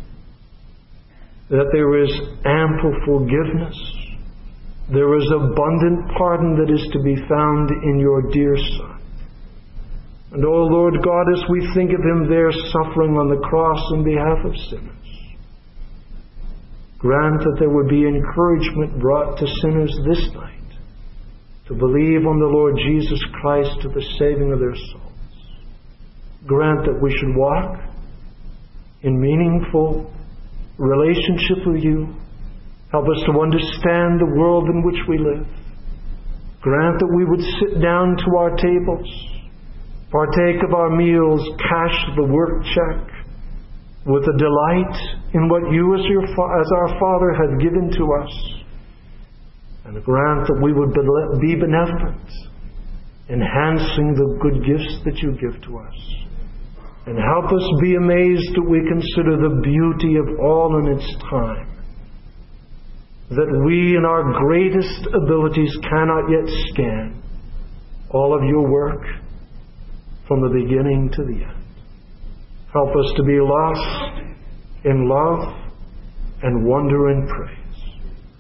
that there is ample forgiveness, there is abundant pardon that is to be found in Your dear Son. And, oh Lord God, as we think of Him there suffering on the cross in behalf of sinners, grant that there would be encouragement brought to sinners this night to believe on the Lord Jesus Christ to the saving of their souls. Grant that we should walk in meaningful relationship with You. Help us to understand the world in which we live. Grant that we would sit down to our tables, partake of our meals, cash the work check with a delight in what You as, your, as our Father have given to us. And grant that we would be benevolent, enhancing the good gifts that You give to us. And help us be amazed that we consider the beauty of all in its time, that we in our greatest abilities cannot yet scan all of Your work from the beginning to the end. Help us to be lost in love and wonder and praise.